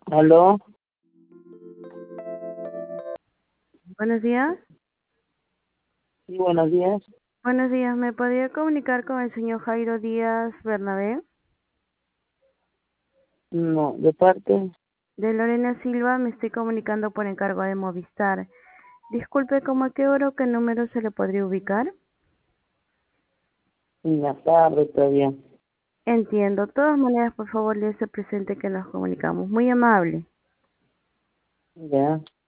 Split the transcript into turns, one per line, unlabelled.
¿Aló?
Buenos días.
Sí, buenos días.
Buenos días. ¿Me podría comunicar con el señor Jairo Díaz Bernabé?
No, de parte,
De Lorena Silva me estoy comunicando por encargo de Movistar. Disculpe, ¿cómo a qué hora o qué número se le podría ubicar?
en la tarde todavía.
Entiendo. De todas maneras, por favor, le hace presente que nos comunicamos. Muy amable.
Ya.